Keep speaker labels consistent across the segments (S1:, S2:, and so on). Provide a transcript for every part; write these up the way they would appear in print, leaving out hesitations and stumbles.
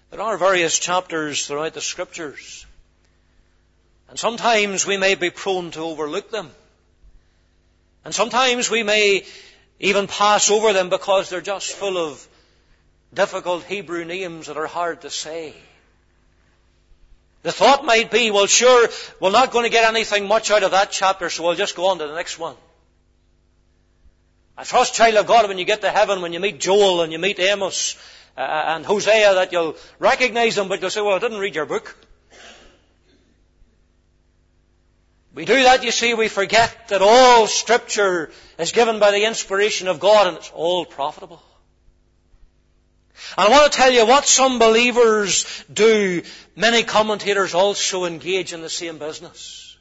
S1: There are various chapters throughout the Scriptures, and sometimes we may be prone to overlook them. And sometimes we may even pass over them because they're just full of difficult Hebrew names that are hard to say. The thought might be, well, sure, we're not going to get anything much out of that chapter, so we'll just go on to the next one. I trust, child of God, when you get to heaven, when you meet Joel and you meet Amos and Hosea, that you'll recognize them, but you'll say, well, I didn't read your book. We do that, you see, we forget that all Scripture is given by the inspiration of God and it's all profitable. And I want to tell you what some believers do. Many commentators also engage in the same business.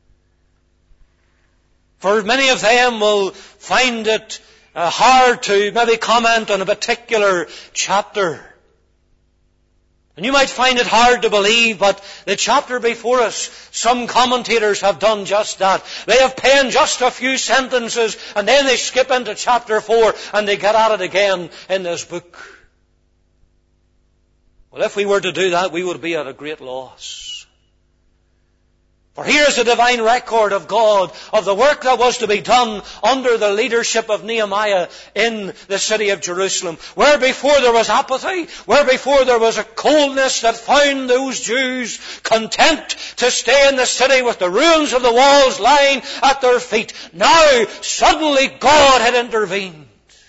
S1: For many of them will find it hard to maybe comment on a particular chapter. And you might find it hard to believe, but the chapter before us, some commentators have done just that. They have penned just a few sentences and then they skip into chapter 4 and they get at it again in this book. Well, if we were to do that, we would be at a great loss. For here is a divine record of God, of the work that was to be done under the leadership of Nehemiah in the city of Jerusalem. Where before there was apathy, where before there was a coldness that found those Jews content to stay in the city with the ruins of the walls lying at their feet. Now, suddenly God had intervened.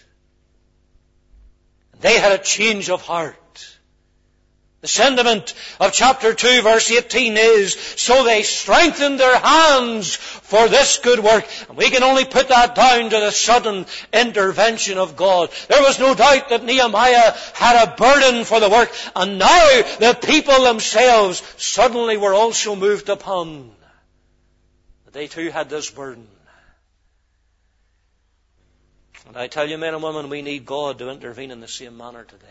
S1: They had a change of heart. The sentiment of chapter 2 verse 18 is, so they strengthened their hands for this good work. And we can only put that down to the sudden intervention of God. There was no doubt that Nehemiah had a burden for the work. And now the people themselves suddenly were also moved upon. They too had this burden. And I tell you, men and women, we need God to intervene in the same manner today.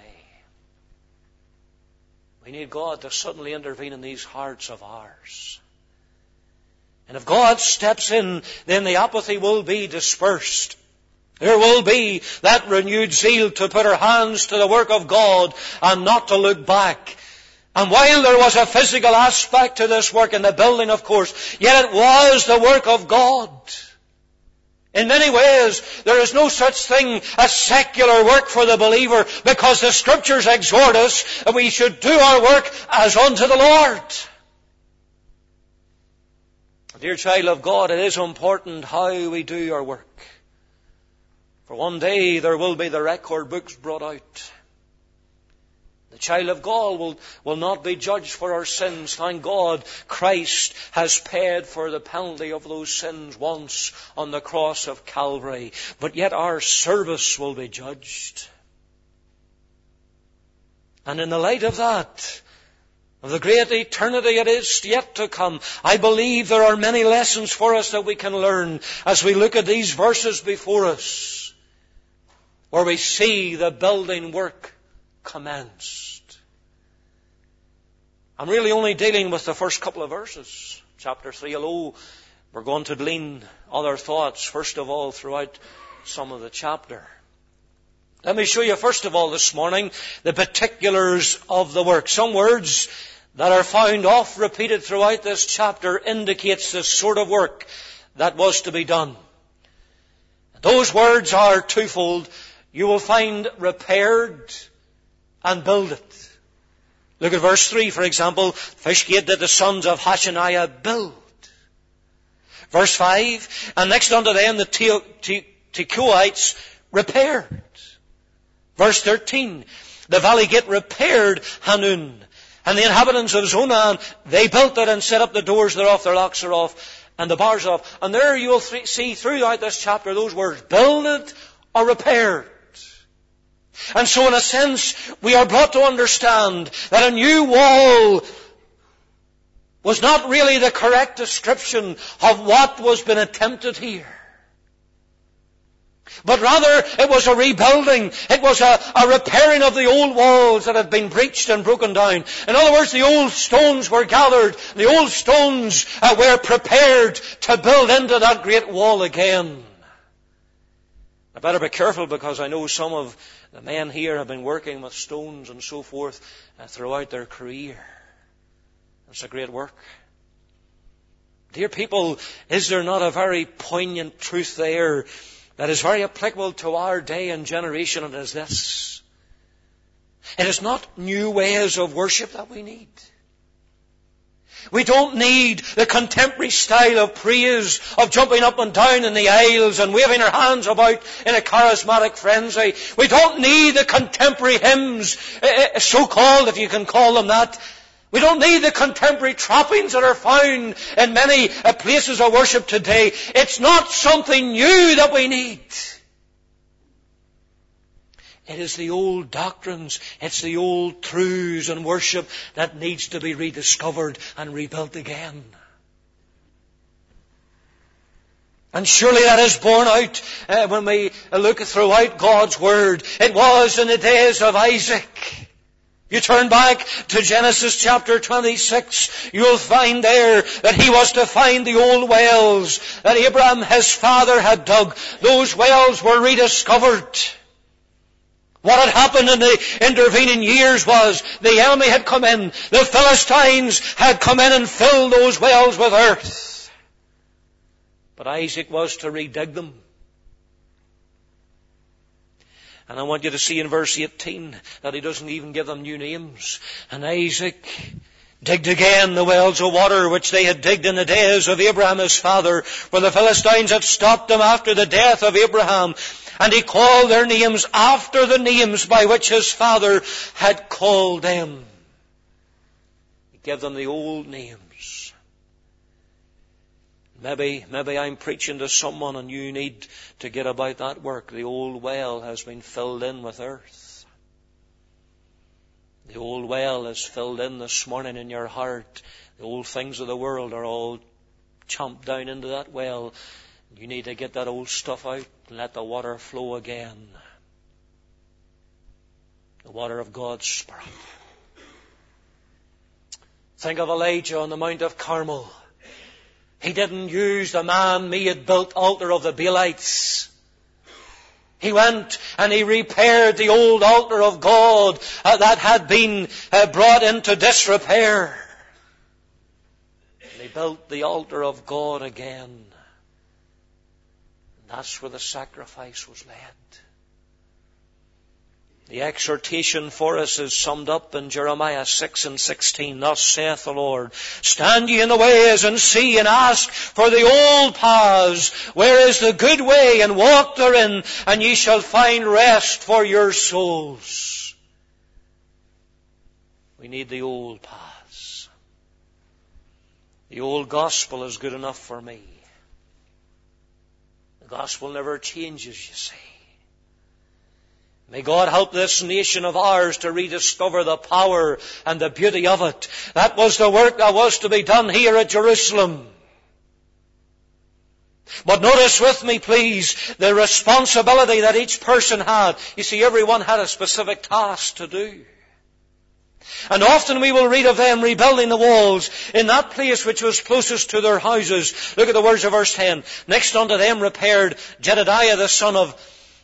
S1: We need God to suddenly intervene in these hearts of ours. And if God steps in, then the apathy will be dispersed. There will be that renewed zeal to put our hands to the work of God and not to look back. And while there was a physical aspect to this work in the building, of course, yet it was the work of God. In many ways, there is no such thing as secular work for the believer, because the Scriptures exhort us that we should do our work as unto the Lord. Dear child of God, it is important how we do our work. For one day there will be the record books brought out. The child of God will not be judged for our sins. Thank God, Christ has paid for the penalty of those sins once on the cross of Calvary. But yet our service will be judged. And in the light of that, of the great eternity it is yet to come, I believe there are many lessons for us that we can learn as we look at these verses before us, where we see the building work commenced. I'm really only dealing with the first couple of verses. Chapter 3, although we're going to glean other thoughts, first of all, throughout some of the chapter. Let me show you, first of all, this morning, the particulars of the work. Some words that are found oft repeated throughout this chapter indicates the sort of work that was to be done. Those words are twofold. You will find repaired and build it. Look at verse 3, for example. Fishgate did the sons of Hashaniah build. Verse 5, and next unto them the Tekoites repaired. Verse 13, the valley gate repaired Hanun. And the inhabitants of Zonan, they built it and set up the doors thereof, their locks are off, and the bars off. And there you will see throughout this chapter those words, build it or repaired. And so in a sense, we are brought to understand that a new wall was not really the correct description of what was being attempted here. But rather, it was a rebuilding. It was a repairing of the old walls that had been breached and broken down. In other words, the old stones were gathered. The old stones were prepared to build into that great wall again. better be careful, because I know some of the men here have been working with stones and so forth throughout their career. It's a great work. Dear people, is there not a very poignant truth there that is very applicable to our day and generation, and is this: it is not new ways of worship that we need. We don't need the contemporary style of praise, of jumping up and down in the aisles and waving our hands about in a charismatic frenzy. We don't need the contemporary hymns, so-called, if you can call them that. We don't need the contemporary trappings that are found in many places of worship today. It's not something new that we need. It is the old doctrines, it's the old truths and worship that needs to be rediscovered and rebuilt again. And surely that is borne out when we look throughout God's Word. It was in the days of Isaac. You turn back to Genesis chapter 26, you'll find there that he was to find the old wells that Abraham, his father, had dug. Those wells were rediscovered. What had happened in the intervening years was the enemy had come in. The Philistines had come in and filled those wells with earth. But Isaac was to redig them. And I want you to see in verse 18 that he doesn't even give them new names. And Isaac digged again the wells of water which they had digged in the days of Abraham his father, for the Philistines had stopped them after the death of Abraham. And he called their names after the names by which his father had called them. He gave them the old names. Maybe I'm preaching to someone and you need to get about that work. The old well has been filled in with earth. The old well is filled in this morning in your heart. The old things of the world are all chomped down into that well. You need to get that old stuff out and let the water flow again. The water of God's Spirit. Think of Elijah on the Mount of Carmel. He didn't use the man-made built altar of the Baalites. He went and he repaired the old altar of God that had been brought into disrepair. And he built the altar of God again. And that's where the sacrifice was led. The exhortation for us is summed up in Jeremiah 6:16. Thus saith the Lord, stand ye in the ways and see and ask for the old paths, where is the good way, and walk therein, and ye shall find rest for your souls. We need the old paths. The old gospel is good enough for me. The gospel never changes, you see. May God help this nation of ours to rediscover the power and the beauty of it. That was the work that was to be done here at Jerusalem. But notice with me, please, the responsibility that each person had. You see, everyone had a specific task to do. And often we will read of them rebuilding the walls in that place which was closest to their houses. Look at the words of verse 10. Next unto them repaired Jedediah the son of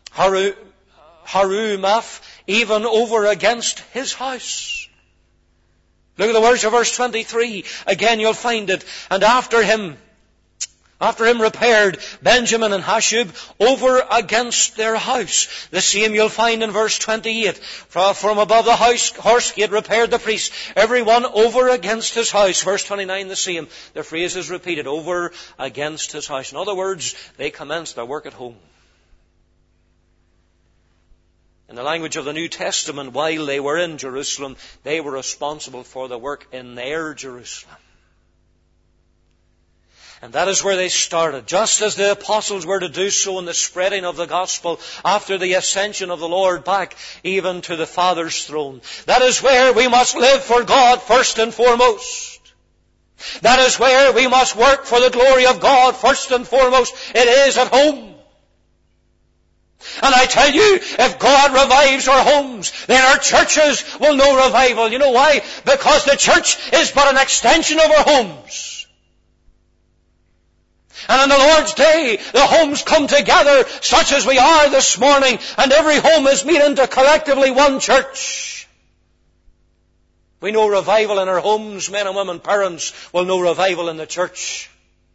S1: Harumaph, even over against his house. Look at the words of verse 23. Again you'll find it. And after him repaired Benjamin and Hashub over against their house. The same you'll find in verse 28. From above the horse gate repaired the priest, everyone over against his house. Verse 29 the same. The phrase is repeated, over against his house. In other words, they commenced their work at home. In the language of the New Testament, while they were in Jerusalem, they were responsible for the work in their Jerusalem. And that is where they started, just as the apostles were to do so in the spreading of the gospel after the ascension of the Lord back even to the Father's throne. That is where we must live for God first and foremost. That is where we must work for the glory of God first and foremost. It is at home. And I tell you, if God revives our homes, then our churches will know revival. You know why? Because the church is but an extension of our homes. And on the Lord's day, the homes come together, such as we are this morning, and every home is made into collectively one church. We know revival in our homes. Men and women, parents, will know revival in the church.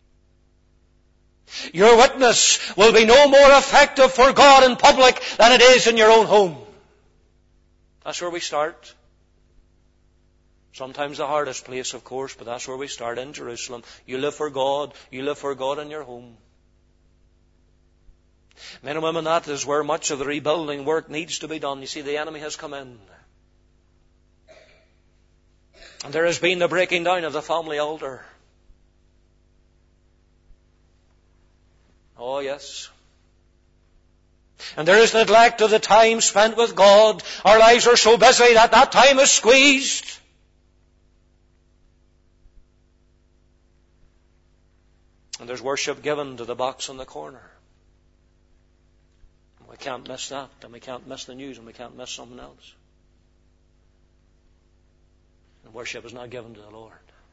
S1: Your witness will be no more effective for God in public than it is in your own home. That's where we start. Sometimes the hardest place, of course, but that's where we start, in Jerusalem. You live for God. You live for God in your home. Men and women, that is where much of the rebuilding work needs to be done. You see, the enemy has come in. And there has been the breaking down of the family altar. Oh, yes. And there is neglect of the time spent with God. Our lives are so busy that that time is squeezed. And there's worship given to the box in the corner. We can't miss that, and we can't miss the news, and we can't miss something else. And worship is not given to the Lord.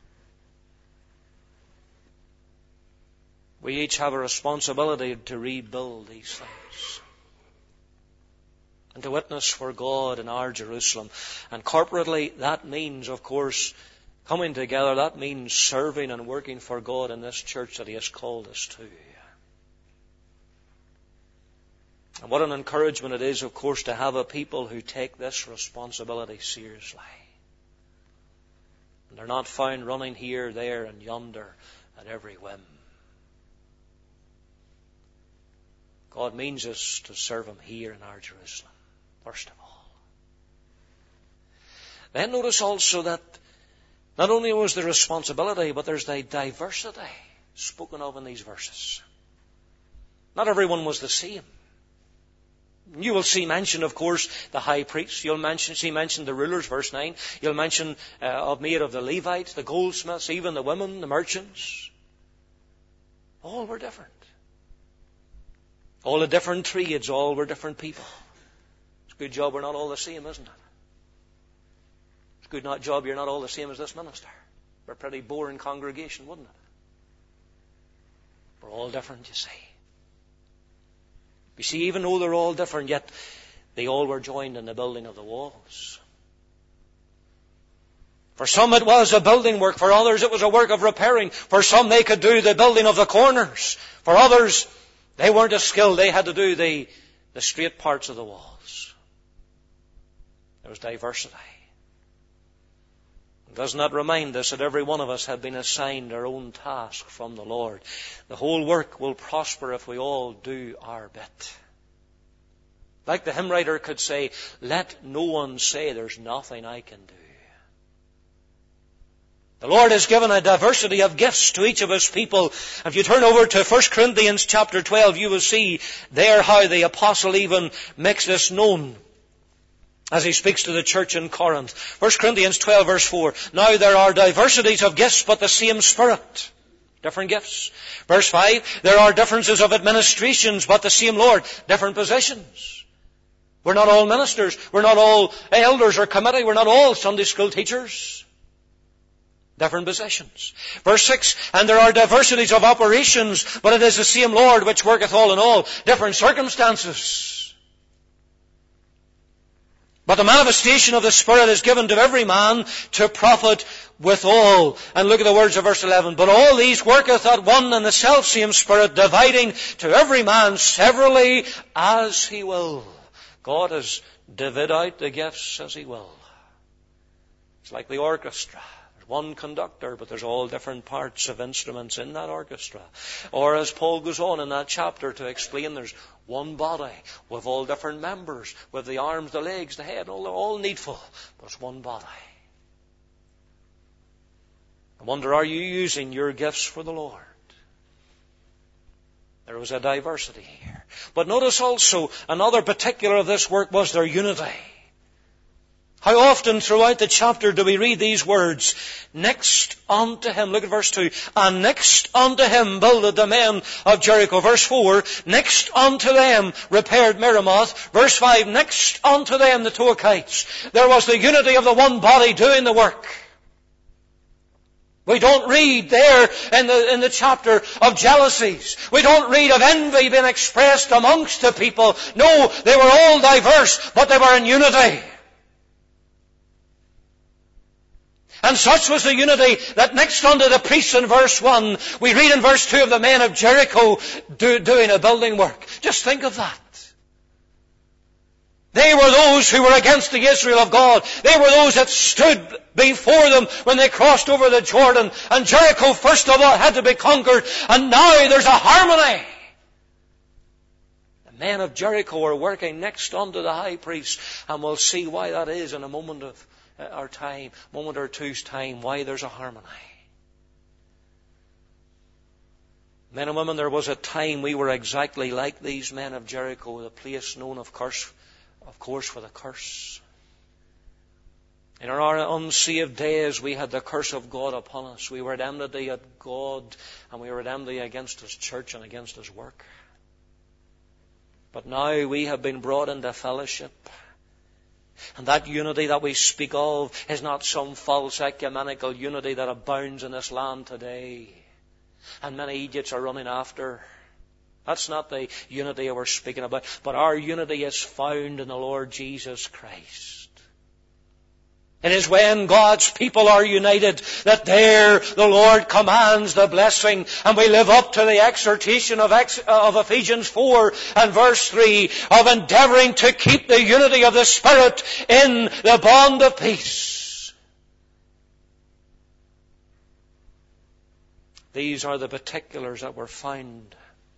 S1: We each have a responsibility to rebuild these things. And to witness for God in our Jerusalem. And corporately, that means, of course, coming together. That means serving and working for God in this church that He has called us to. And what an encouragement it is, of course, to have a people who take this responsibility seriously. And they're not found running here, there, and yonder at every whim. God means us to serve Him here in our Jerusalem, first of all. Then notice also that not only was the responsibility, but there's the diversity spoken of in these verses. Not everyone was the same. You will see mentioned, of course, the high priest. You'll see mentioned the rulers, verse 9. You'll mention of the Levites, the goldsmiths, even the women, the merchants. All were different. All the different trades, all were different people. It's a good job we're not all the same, isn't it? It's a good job you're not all the same as this minister. We're a pretty boring congregation, wouldn't it? We're all different, you see. You see, even though they're all different, yet they all were joined in the building of the walls. For some it was a building work. For others it was a work of repairing. For some they could do the building of the corners. For others they weren't as skilled. They had to do the straight parts of the walls. There was diversity. Doesn't that remind us that every one of us have been assigned our own task from the Lord? The whole work will prosper if we all do our bit. Like the hymn writer could say, let no one say there's nothing I can do. The Lord has given a diversity of gifts to each of His people. If you turn over to 1 Corinthians chapter 12, you will see there how the apostle even makes this known as he speaks to the church in Corinth. 1 Corinthians 12 verse 4. Now there are diversities of gifts, but the same Spirit. Different gifts. Verse 5. There are differences of administrations, but the same Lord. Different positions. We're not all ministers. We're not all elders or committee. We're not all Sunday school teachers. Different positions. Verse 6. And there are diversities of operations, but it is the same Lord which worketh all in all. Different circumstances. But the manifestation of the Spirit is given to every man to profit withal. And look at the words of verse 11. But all these worketh at one and the selfsame Spirit, dividing to every man severally as He will. God has divided out the gifts as He will. It's like the orchestra. There's one conductor, but there's all different parts of instruments in that orchestra. Or as Paul goes on in that chapter to explain, there's one body with all different members, with the arms, the legs, the head, all needful, but it's one body. I wonder, are you using your gifts for the Lord? There was a diversity here. But notice also, another particular of this work was their unity. How often throughout the chapter do we read these words? Next unto Him, look at verse 2. And next unto Him builded the men of Jericho. Verse 4, next unto them repaired Meremoth. Verse 5, next unto them the Toachites. There was the unity of the one body doing the work. We don't read there in the chapter of jealousies. We don't read of envy being expressed amongst the people. No, they were all diverse, but they were in unity. And such was the unity that next unto the priests in verse 1, we read in verse 2 of the men of Jericho doing a building work. Just think of that. They were those who were against the Israel of God. They were those that stood before them when they crossed over the Jordan. And Jericho, first of all, had to be conquered. And now there's a harmony. The men of Jericho are working next unto the high priest. And we'll see why that is in a moment of our time, moment or two's time, why there's a harmony. Men and women, there was a time we were exactly like these men of Jericho, the place known, of course, for the curse. In our unsaved days, we had the curse of God upon us. We were at enmity at God, and we were at enmity against His church and against His work. But now we have been brought into fellowship. And that unity that we speak of is not some false ecumenical unity that abounds in this land today, and many idiots are running after. That's not the unity we're speaking about. But our unity is found in the Lord Jesus Christ. It is when God's people are united that there the Lord commands the blessing. And we live up to the exhortation of Ephesians 4 and verse 3 of endeavouring to keep the unity of the Spirit in the bond of peace. These are the particulars that were found.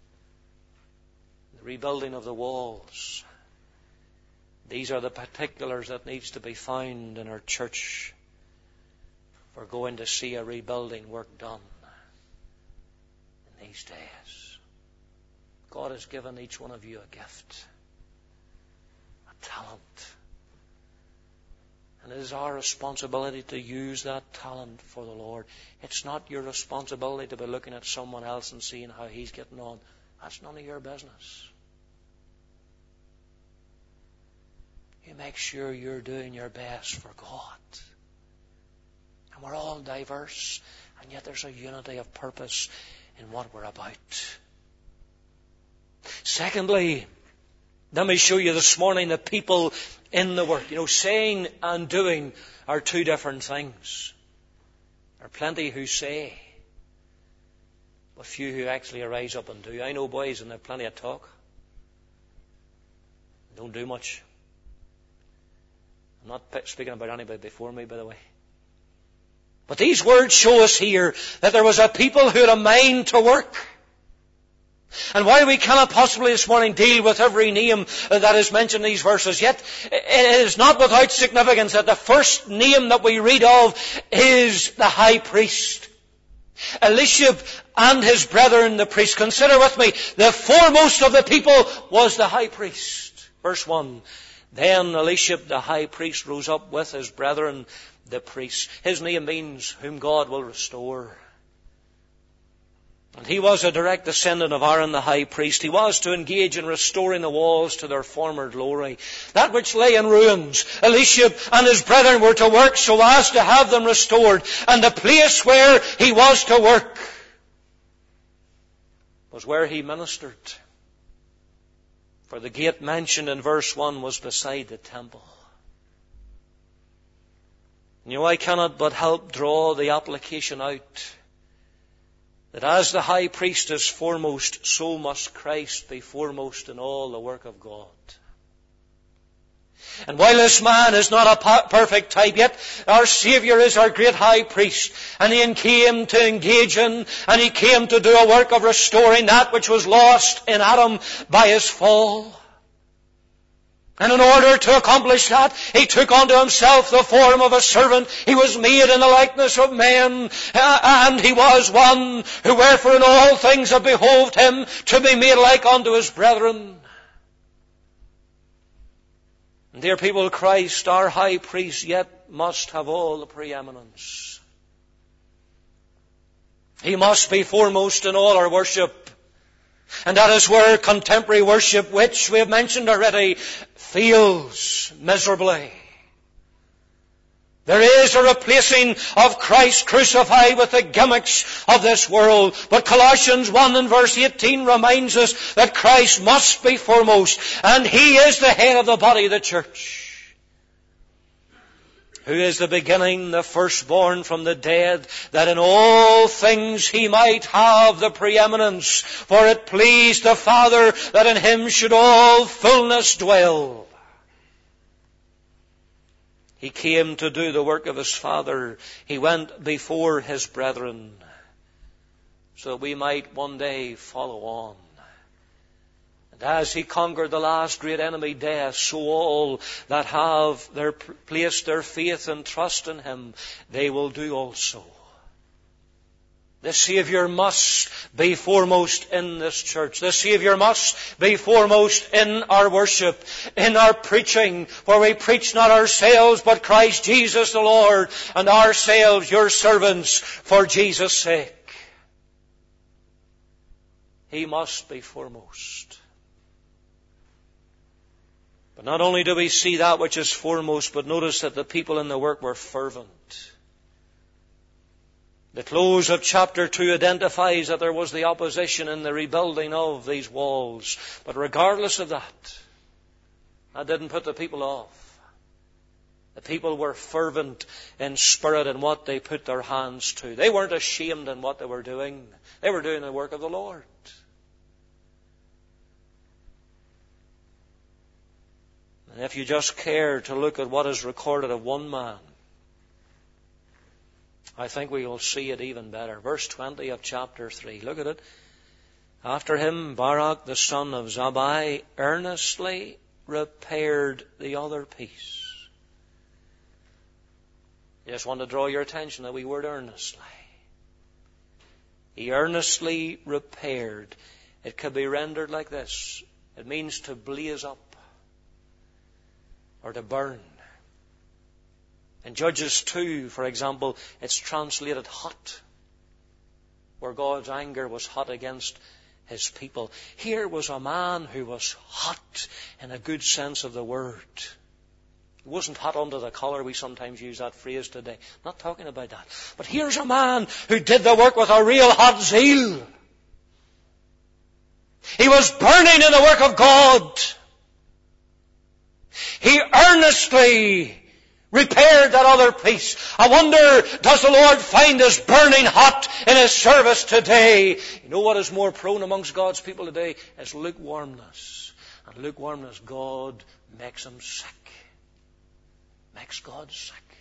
S1: The rebuilding of the walls. These are the particulars that needs to be found in our church. We're going to see a rebuilding work done in these days. God has given each one of you a gift, a talent. And it is our responsibility to use that talent for the Lord. It's not your responsibility to be looking at someone else and seeing how he's getting on. That's none of your business. You make sure you're doing your best for God. And we're all diverse, and yet there's a unity of purpose in what we're about. Secondly, let me show you this morning the people in the work. You know, saying and doing are two different things. There are plenty who say, but few who actually rise up and do. I know boys and they've plenty of talk. Don't do much. I'm not speaking about anybody before me, by the way. But these words show us here that there was a people who had a mind to work. And while we cannot possibly this morning deal with every name that is mentioned in these verses, yet it is not without significance that the first name that we read of is the high priest. Eliashib and his brethren, the priests. Consider with me, the foremost of the people was the high priest. Verse 1. Then Eliashib the high priest rose up with his brethren, the priests. His name means whom God will restore. And he was a direct descendant of Aaron the high priest. He was to engage in restoring the walls to their former glory. That which lay in ruins, Eliashib and his brethren were to work so as to have them restored. And the place where he was to work was where he ministered. For the gate mentioned in verse 1 was beside the temple. You know, I cannot but help draw the application out that as the high priest is foremost, so must Christ be foremost in all the work of God. And while this man is not a perfect type, yet our Saviour is our great high priest. And he came to engage in, and he came to do a work of restoring that which was lost in Adam by his fall. And in order to accomplish that, he took unto himself the form of a servant. He was made in the likeness of men, and he was one who wherefore in all things have behoved him to be made like unto his brethren. And dear people, Christ, our high priest, yet must have all the preeminence. He must be foremost in all our worship. And that is where contemporary worship, which we have mentioned already, fails miserably. There is a replacing of Christ crucified with the gimmicks of this world. But Colossians 1 and verse 18 reminds us that Christ must be foremost, and He is the head of the body, the church. Who is the beginning, the firstborn from the dead, that in all things He might have the preeminence. For it pleased the Father that in Him should all fullness dwell. He came to do the work of His Father. He went before His brethren, so that we might one day follow on. And as He conquered the last great enemy, death, so all that have placed their faith and trust in Him, they will do also. The Saviour must be foremost in this church. The Saviour must be foremost in our worship, in our preaching. For we preach not ourselves, but Christ Jesus the Lord, and ourselves your servants for Jesus' sake. He must be foremost. But not only do we see that which is foremost, but notice that the people in the work were fervent. The close of chapter 2 identifies that there was the opposition in the rebuilding of these walls. But regardless of that didn't put the people off. The people were fervent in spirit in what they put their hands to. They weren't ashamed in what they were doing. They were doing the work of the Lord. And if you just care to look at what is recorded of one man, I think we will see it even better. Verse 20 of chapter 3. Look at it. After him, Barak, the son of Zabbai, earnestly repaired the other piece. I just want to draw your attention to that wee word earnestly. He earnestly repaired. It could be rendered like this. It means to blaze up or to burn. In Judges 2, for example, it's translated hot, where God's anger was hot against His people. Here was a man who was hot in a good sense of the word. He wasn't hot under the collar. We sometimes use that phrase today. Not talking about that. But here's a man who did the work with a real hot zeal. He was burning in the work of God. He earnestly repaired that other piece. I wonder, does the Lord find us burning hot in His service today? You know what is more prone amongst God's people today? Is lukewarmness. And lukewarmness, God makes them sick. Makes God sick.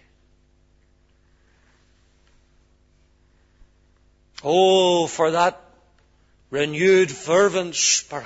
S1: Oh, for that renewed, fervent spirit.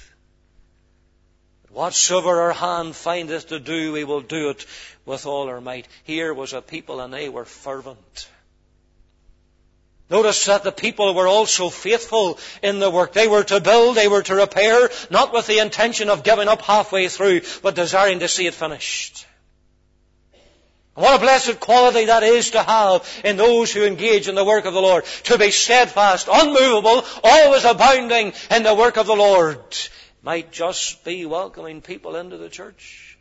S1: Whatsoever our hand findeth to do, we will do it with all our might. Here was a people, and they were fervent. Notice that the people were also faithful in the work. They were to build, they were to repair, not with the intention of giving up halfway through, but desiring to see it finished. What a blessed quality that is to have in those who engage in the work of the Lord. To be steadfast, unmovable, always abounding in the work of the Lord. Might just be welcoming people into the church.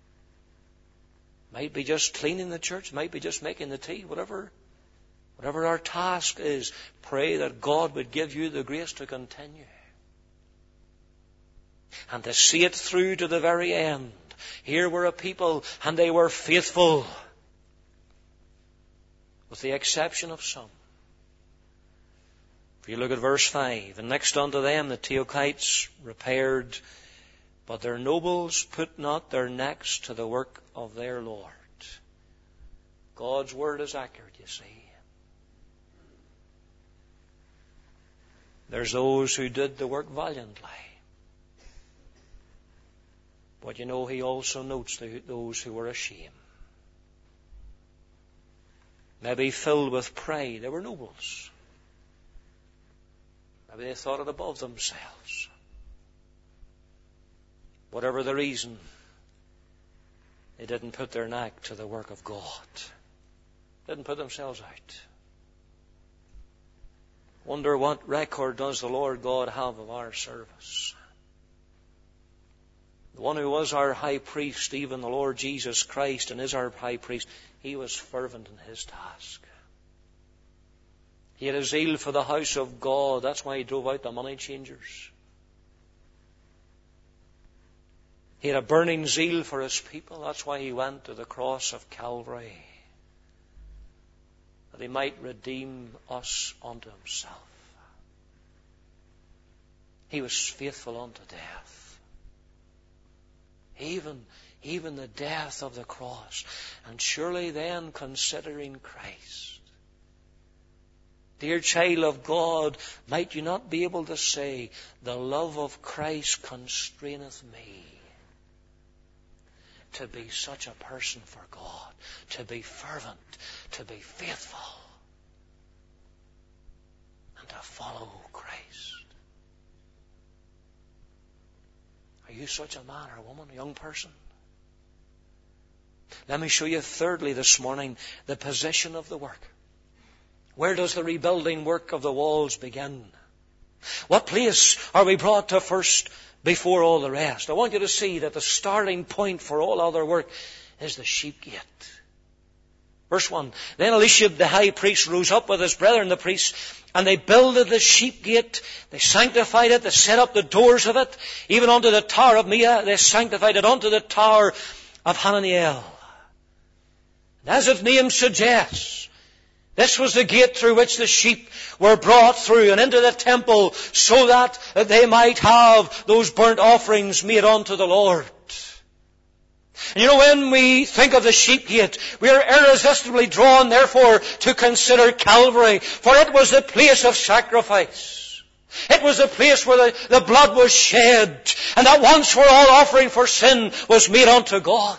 S1: Might be just cleaning the church. Might be just making the tea. Whatever our task is, pray that God would give you the grace to continue. And to see it through to the very end. Here were a people, and they were faithful. With the exception of some. If you look at verse 5, and next unto them the Tekoites repaired, but their nobles put not their necks to the work of their Lord. God's word is accurate, you see. There's those who did the work valiantly. But you know, He also notes those who were ashamed. Maybe filled with pride. They were nobles. Maybe they thought it above themselves. Whatever the reason, they didn't put their neck to the work of God. Didn't put themselves out. Wonder what record does the Lord God have of our service? The one who was our high priest, even the Lord Jesus Christ, and is our high priest, he was fervent in his task. He had a zeal for the house of God. That's why he drove out the money changers. He had a burning zeal for his people. That's why he went to the cross of Calvary, that he might redeem us unto himself. He was faithful unto death. Even the death of the cross. And surely then, considering Christ, dear child of God, might you not be able to say, the love of Christ constraineth me to be such a person for God, to be fervent, to be faithful, and to follow Christ. Are you such a man or woman, a young person? Let me show you thirdly this morning the position of the work. Where does the rebuilding work of the walls begin? What place are we brought to first before all the rest? I want you to see that the starting point for all other work is the sheep gate. Verse 1. Then Eliashib the high priest rose up with his brethren the priests, and they builded the sheep gate. They sanctified it. They set up the doors of it. Even unto the tower of Meah, they sanctified it unto the tower of Hananiel. And as its name suggests, this was the gate through which the sheep were brought through and into the temple, so that they might have those burnt offerings made unto the Lord. And you know, when we think of the sheep gate, we are irresistibly drawn, therefore, to consider Calvary, for it was the place of sacrifice. It was the place where the blood was shed, and that once for all offering for sin was made unto God.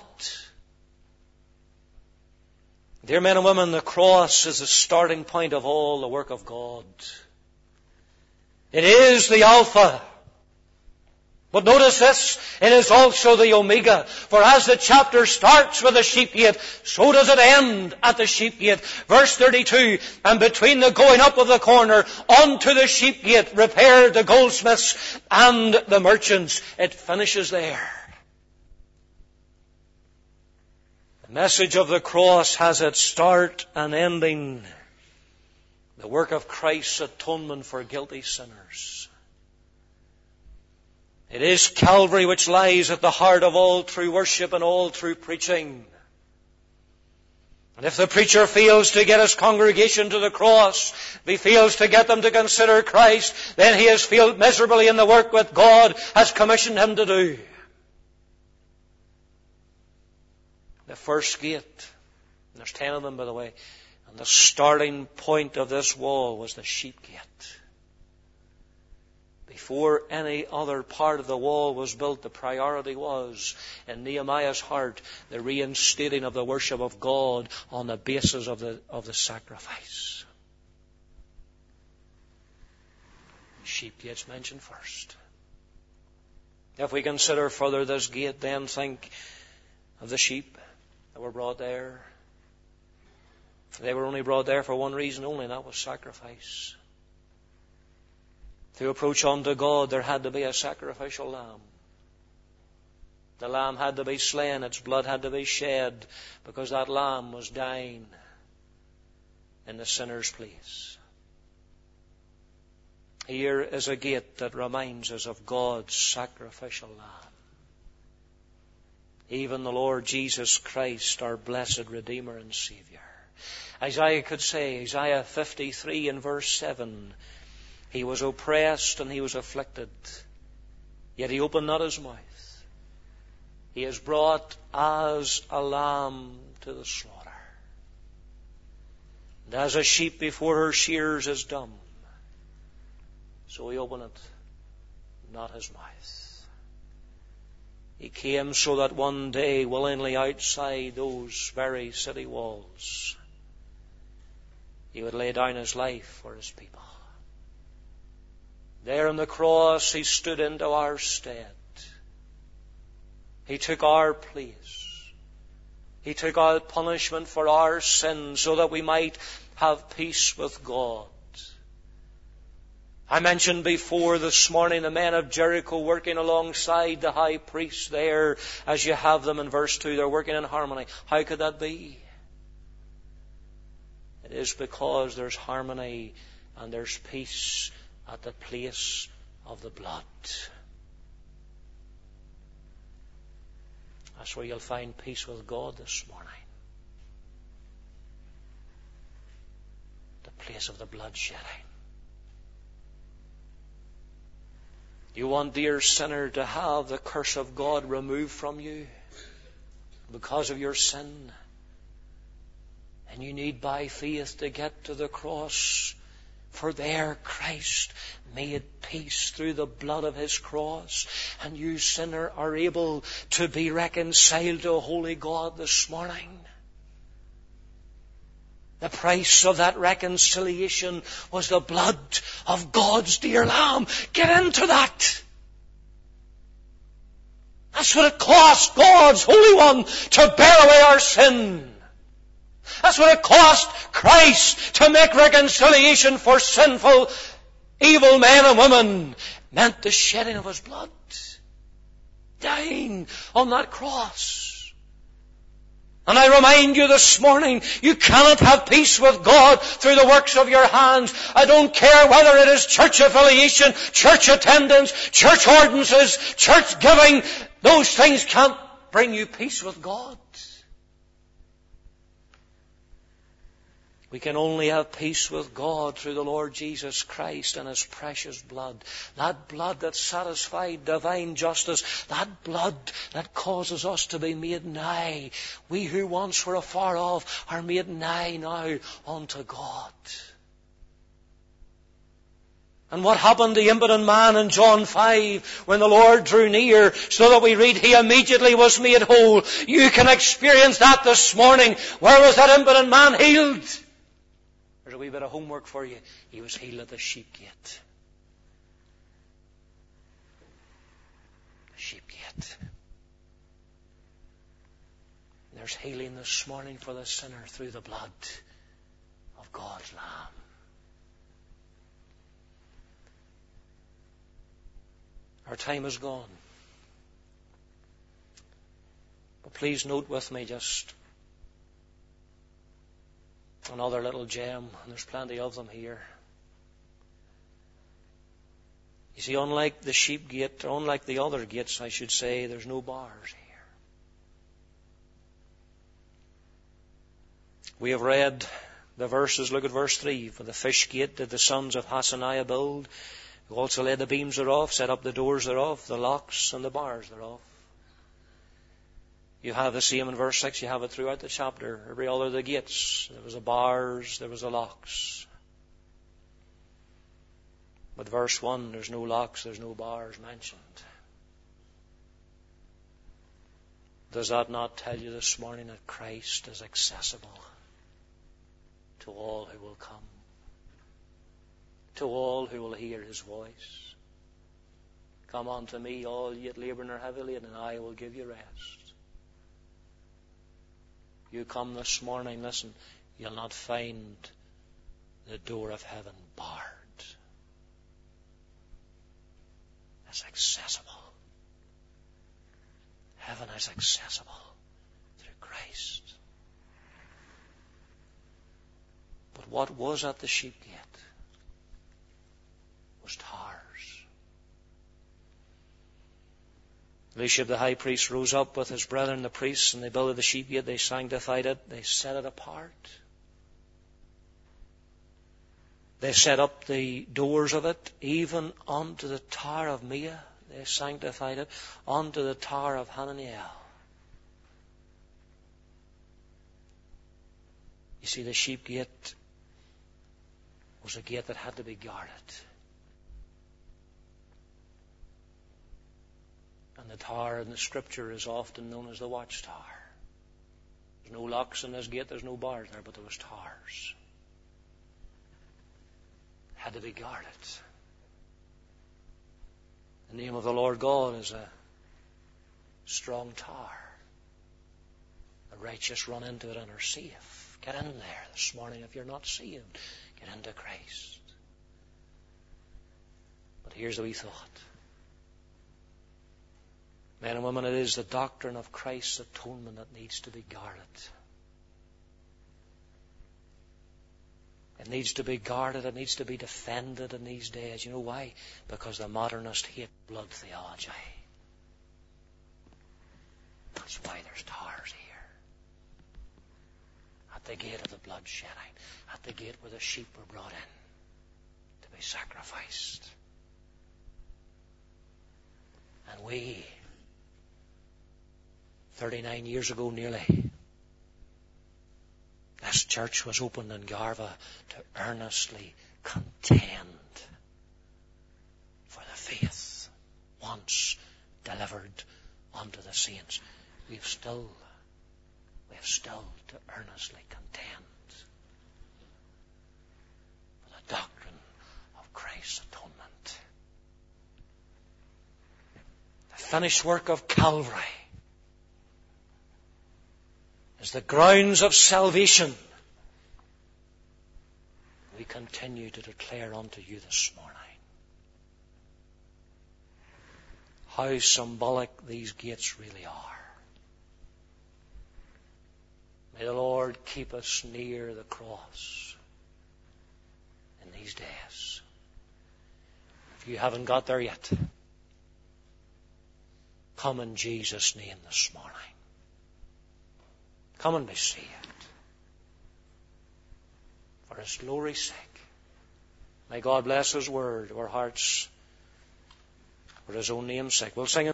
S1: Dear men and women, the cross is the starting point of all the work of God. It is the Alpha. But notice this, it is also the Omega. For as the chapter starts with the sheep gate, so does it end at the sheep gate. Verse 32, and between the going up of the corner unto the sheep gate repaired the goldsmiths and the merchants. It finishes there. The message of the cross has its start and ending. The work of Christ's atonement for guilty sinners. It is Calvary which lies at the heart of all true worship and all true preaching. And if the preacher fails to get his congregation to the cross, if he fails to get them to consider Christ, then he has failed miserably in the work that God has commissioned him to do. The first gate, and there's 10 of them by the way, and the starting point of this wall was the sheep gate. Before any other part of the wall was built, the priority was, in Nehemiah's heart, the reinstating of the worship of God on the basis of the sacrifice. Sheep gate's mentioned first. If we consider further this gate, then think of the sheep that were brought there. They were only brought there for one reason only, and that was sacrifice. To approach unto God, there had to be a sacrificial lamb. The lamb had to be slain, its blood had to be shed, because that lamb was dying in the sinner's place. Here is a gate that reminds us of God's sacrificial lamb. Even the Lord Jesus Christ, our blessed Redeemer and Savior. Isaiah could say, Isaiah 53 and verse 7, He was oppressed and he was afflicted, yet he opened not his mouth. He is brought as a lamb to the slaughter. And as a sheep before her shearers is dumb, so he opened not his mouth. He came so that one day, willingly outside those very city walls, he would lay down his life for his people. There on the cross, he stood into our stead. He took our place. He took our punishment for our sins so that we might have peace with God. I mentioned before this morning the men of Jericho working alongside the high priest there, as you have them in verse 2. They're working in harmony. How could that be? It is because there's harmony and there's peace at the place of the blood. That's where you'll find peace with God this morning. The place of the blood shedding. You want, dear sinner, to have the curse of God removed from you because of your sin. And you need by faith to get to the cross. For there Christ made peace through the blood of His cross. And you, sinner, are able to be reconciled to a holy God this morning. The price of that reconciliation was the blood of God's dear Lamb. Get into that. That's what it cost God's Holy One to bear away our sin. That's what it cost Christ to make reconciliation for sinful, evil men and women. It meant the shedding of His blood. Dying on that cross. And I remind you this morning, you cannot have peace with God through the works of your hands. I don't care whether it is church affiliation, church attendance, church ordinances, church giving. Those things can't bring you peace with God. We can only have peace with God through the Lord Jesus Christ and His precious blood. That blood that satisfied divine justice. That blood that causes us to be made nigh. We who once were afar off are made nigh now unto God. And what happened to the impotent man in John 5 when the Lord drew near, so that we read He immediately was made whole. You can experience that this morning. Where was that impotent man healed? There's a wee bit of homework for you. He was healed at the sheep gate. The sheep gate. There's healing this morning for the sinner through the blood of God's Lamb. Our time is gone. But please note with me just another little gem, and there's plenty of them here. You see, unlike the sheep gate, or unlike the other gates, I should say, there's no bars here. We have read the verses. Look at verse 3. For the fish gate did the sons of Hasaniah build, who also laid the beams thereof, set up the doors thereof, the locks and the bars thereof. You have the same in verse 6. You have it throughout the chapter. Every other of the gates. There was the bars, there was the locks. But verse 1, there's no locks, there's no bars mentioned. Does that not tell you this morning that Christ is accessible to all who will come? To all who will hear His voice? Come unto me, all ye that labour and are heavy laden, and I will give you rest. You come this morning, listen, you'll not find the door of heaven barred. It's accessible. Heaven is accessible through Christ. But what was at the sheep gate was towers. Eliashib the high priest rose up with his brethren the priests, and they builded the sheep gate, they sanctified it, they set it apart. They set up the doors of it, even unto the tower of Meah. They sanctified it, unto the tower of Hananiel. You see, the sheep gate was a gate that had to be guarded. And the tower in the Scripture is often known as the watchtower. There's no locks in this gate, there's no bars there, but there was towers. Had to be guarded. The name of the Lord God is a strong tower. The righteous run into it and are safe. Get in there this morning if you're not saved. Get into Christ. But here's the wee thought. Men and women, it is the doctrine of Christ's atonement that needs to be guarded. It needs to be guarded. It needs to be defended in these days. You know why? Because the modernists hate blood theology. That's why there's towers here. At the gate of the blood shedding. At the gate where the sheep were brought in to be sacrificed. And we, 39 years ago nearly, this church was opened in Garva to earnestly contend for the faith once delivered unto the saints. We have still to earnestly contend for the doctrine of Christ's atonement. The finished work of Calvary is the grounds of salvation. We continue to declare unto you this morning how symbolic these gates really are. May the Lord keep us near the cross in these days. If you haven't got there yet, come in Jesus' name this morning. Come and be saved. For His glory's sake. May God bless His word to our hearts for His own name's sake. We'll sing it.